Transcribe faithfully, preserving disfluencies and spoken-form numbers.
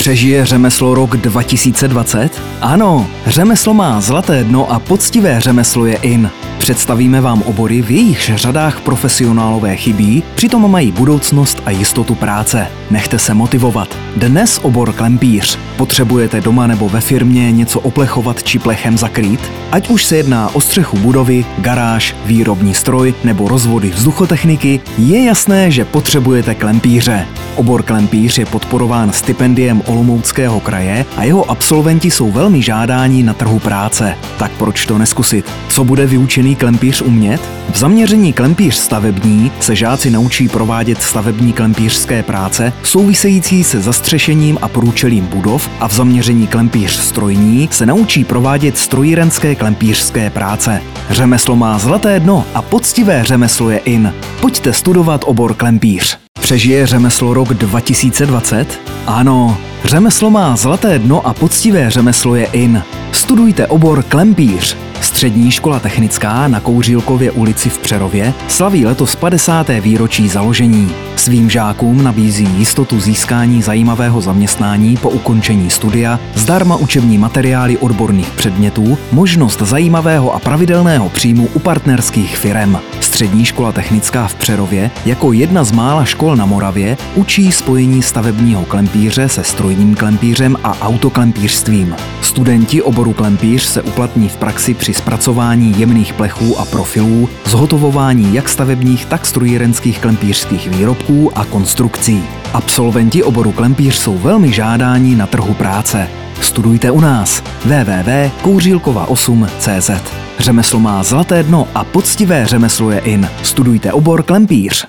Přežije řemeslo rok dva tisíce dvacet? Ano, řemeslo má zlaté dno a poctivé řemeslo je in. Představíme vám obory, v jejichž řadách profesionálové chybí, přitom mají budoucnost a jistotu práce. Nechte se motivovat. Dnes obor klempíř. Potřebujete doma nebo ve firmě něco oplechovat či plechem zakrýt? Ať už se jedná o střechu budovy, garáž, výrobní stroj nebo rozvody vzduchotechniky, je jasné, že potřebujete klempíře. Obor klempíř je podporován stipendiem Olomouckého kraje a jeho absolventi jsou velmi žádáni na trhu práce. Tak proč to neskusit? Co bude vyučený klempíř umět? V zaměření klempíř stavební se žáci naučí provádět stavební klempířské práce související se zastřešením a průčelím budov a v zaměření klempíř strojní se naučí provádět strojírenské klempířské práce. Řemeslo má zlaté dno a poctivé řemeslo je in. Pojďte studovat obor klempíř. Přežije řemeslo rok dva tisíce dvacet? Ano, řemeslo má zlaté dno a poctivé řemeslo je in. Studujte obor klempíř. Střední škola technická na Kouřílkově ulici v Přerově slaví letos padesáté výročí založení. Svým žákům nabízí jistotu získání zajímavého zaměstnání po ukončení studia, zdarma učební materiály odborných předmětů, možnost zajímavého a pravidelného příjmu u partnerských firem. Střední škola technická v Přerově jako jedna z mála škol na Moravě učí spojení stavebního klempíře se strojním klempířem a autoklempířstvím. Studenti oboru klempíř se uplatní v praxi při zpracování jemných plechů a profilů, zhotovování jak stavebních, tak strojírenských klempířských výrobků a konstrukcí. Absolventi oboru klempíř jsou velmi žádáni na trhu práce. Studujte u nás w w w tečka kouřílkova osm tečka cé zet. Řemeslo má zlaté dno a poctivé řemeslo je in. Studujte obor klempíř.